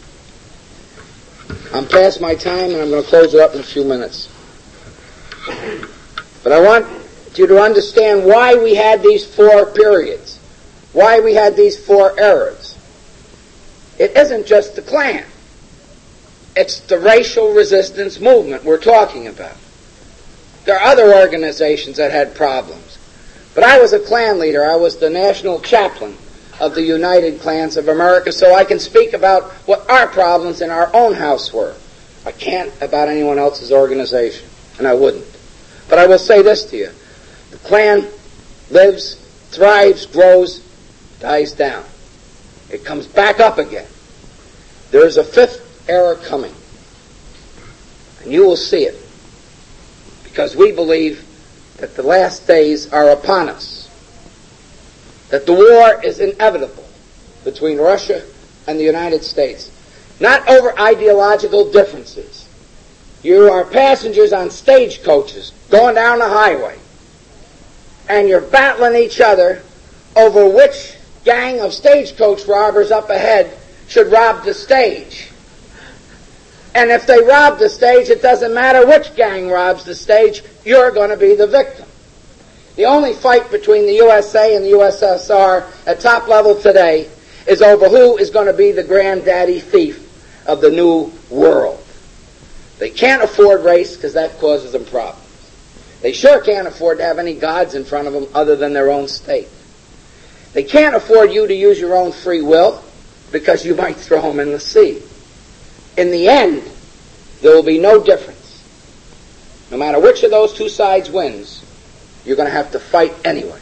I'm past my time, and I'm going to close it up in a few minutes. But I want you to understand why we had these four periods, why we had these four eras. It isn't just the Klan. It's the racial resistance movement we're talking about. There are other organizations that had problems. But I was a Klan leader. I was the national chaplain of the United Klans of America, so I can speak about what our problems in our own house were. I can't about anyone else's organization, and I wouldn't. But I will say this to you. The Klan lives, thrives, grows, dies down. It comes back up again. There is a fifth era coming, and you will see it, because we believe that the last days are upon us, that the war is inevitable between Russia and the United States, not over ideological differences, You are passengers on stagecoaches going down the highway, and you're battling each other over which gang of stagecoach robbers up ahead should rob the stage. And if they rob the stage, it doesn't matter which gang robs the stage, you're going to be the victim. The only fight between the USA and the USSR at top level today is over who is going to be the granddaddy thief of the new world. They can't afford race because that causes them problems. They sure can't afford to have any gods in front of them other than their own state. They can't afford you to use your own free will because you might throw them in the sea. In the end, there will be no difference. No matter which of those two sides wins, you're going to have to fight anyway.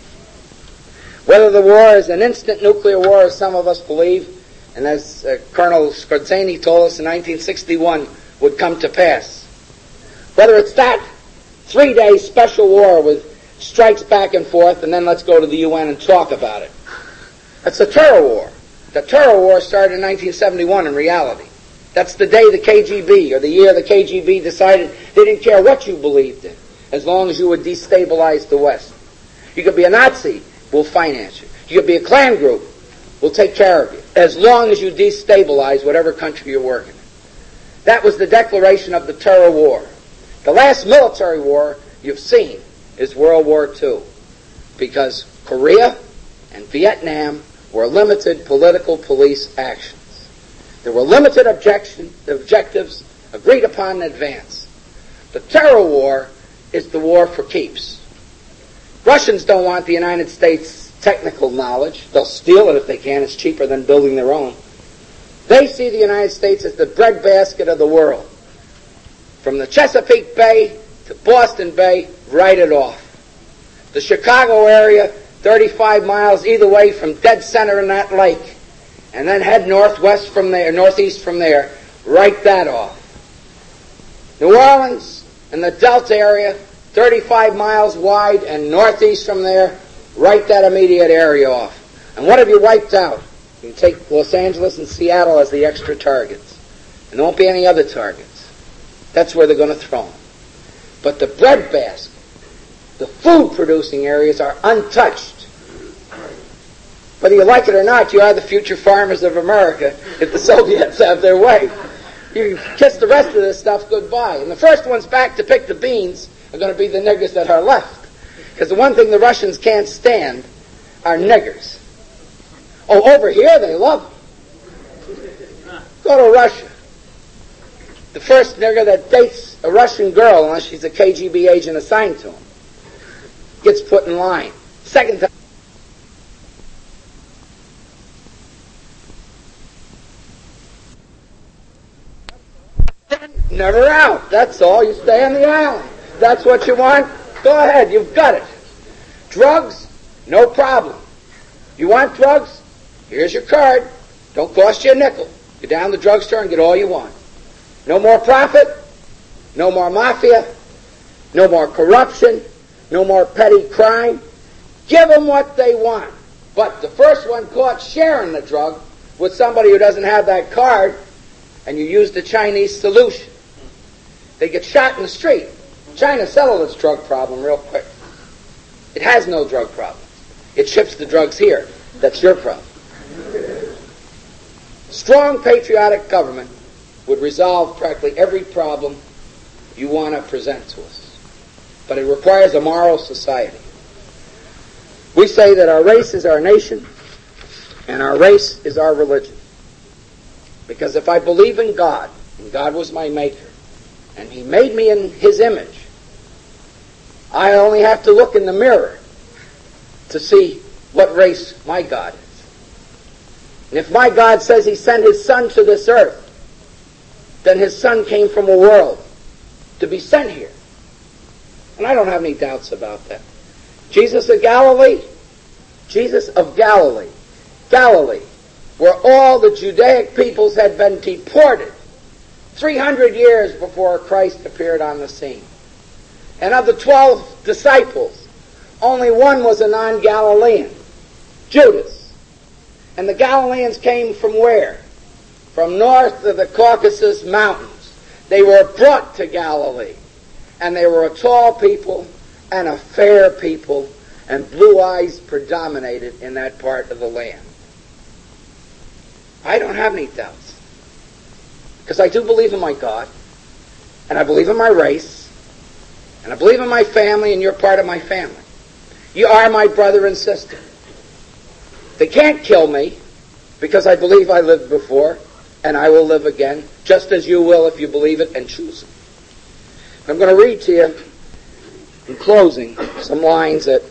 Whether the war is an instant nuclear war, as some of us believe, and as Colonel Skorzeny told us in 1961 would come to pass. Whether it's that 3-day special war with strikes back and forth, and then let's go to the UN and talk about it. That's a terror war. The terror war started in 1971 in reality. That's the day the KGB, or the year the KGB decided they didn't care what you believed in, as long as you would destabilize the West. You could be a Nazi, we'll finance you. You could be a Klan group, we'll take care of you, as long as you destabilize whatever country you're working in. That was the declaration of the terror war. The last military war you've seen is World War II, because Korea and Vietnam were limited political police actions. There were limited objectives agreed upon in advance. The terror war is the war for keeps. Russians don't want the United States' technical knowledge. They'll steal it if they can. It's cheaper than building their own. They see the United States as the breadbasket of the world. From the Chesapeake Bay to Boston Bay, write it off. The Chicago area, 35 miles either way from dead center in that lake, and then head northwest from there, northeast from there, write that off. New Orleans and the Delta area, 35 miles wide and northeast from there, write that immediate area off. And what have you wiped out? You can take Los Angeles and Seattle as the extra targets. And there won't be any other targets. That's where they're going to throw them. But the breadbasket, the food-producing areas are untouched. Whether you like it or not, you are the future farmers of America if the Soviets have their way. You kiss the rest of this stuff goodbye. And the first ones back to pick the beans are going to be the niggers that are left. Because the one thing the Russians can't stand are niggers. Oh, over here they love them. Go to Russia. The first nigger that dates a Russian girl, unless she's a KGB agent assigned to him, gets put in line. Second time. Never out. That's all. You stay on the island. That's what you want? Go ahead. You've got it. Drugs? No problem. You want drugs? Here's your card. Don't cost you a nickel. Go down to the drugstore and get all you want. No more profit. No more mafia. No more corruption. No more petty crime. Give them what they want. But the first one caught sharing the drug with somebody who doesn't have that card, and you use the Chinese solution, they get shot in the street. China settles its drug problem real quick. It has no drug problem. It ships the drugs here. That's your problem. Strong patriotic government would resolve practically every problem you want to present to us. But it requires a moral society. We say that our race is our nation, and our race is our religion. Because if I believe in God, and God was my maker, and He made me in His image, I only have to look in the mirror to see what race my God is. And if my God says He sent His Son to this earth, then His Son came from a world to be sent here. And I don't have any doubts about that. Jesus of Galilee, Galilee, where all the Judaic peoples had been deported 300 years before Christ appeared on the scene. And of the 12 disciples, only one was a non-Galilean, Judas. And the Galileans came from where? From north of the Caucasus Mountains. They were brought to Galilee, and they were a tall people and a fair people, and blue eyes predominated in that part of the land. I don't have any doubts, because I do believe in my God, and I believe in my race, and I believe in my family, and you're part of my family. You are my brother and sister. They can't kill me, because I believe I lived before, and I will live again, just as you will if you believe it and choose it. I'm going to read to you, in closing, some lines that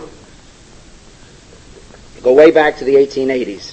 go way back to the 1880s.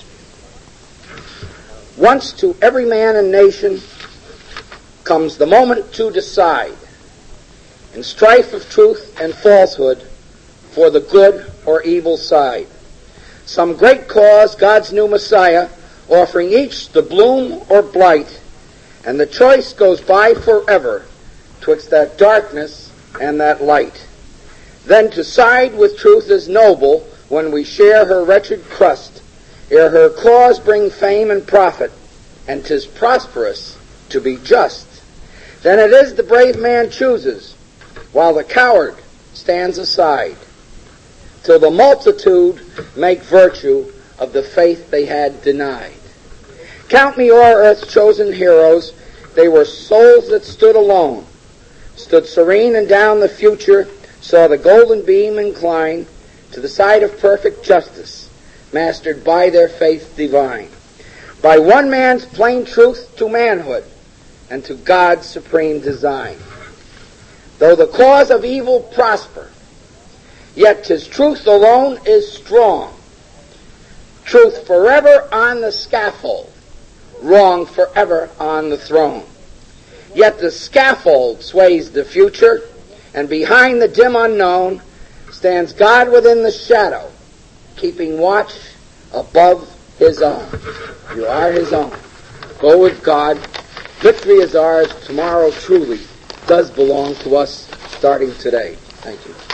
Once to every man and nation comes the moment to decide, in strife of truth and falsehood, for the good or evil side. Some great cause, God's new Messiah, offering each the bloom or blight, and the choice goes by forever twixt that darkness and that light. Then to side with truth is noble when we share her wretched crust, ere her cause bring fame and profit, and 'tis prosperous to be just. Then it is the brave man chooses, while the coward stands aside, till the multitude make virtue of the faith they had denied. Count me o'er earth's chosen heroes, they were souls that stood alone, stood serene and down the future, saw the golden beam incline to the side of perfect justice, mastered by their faith divine. By one man's plain truth to manhood, and to God's supreme design. Though the cause of evil prosper, yet 'tis truth alone is strong. Truth forever on the scaffold, wrong forever on the throne. Yet the scaffold sways the future, and behind the dim unknown stands God within the shadow, keeping watch above his own. You are his own. Go with God. Victory is ours. Tomorrow truly does belong to us, starting today. Thank you.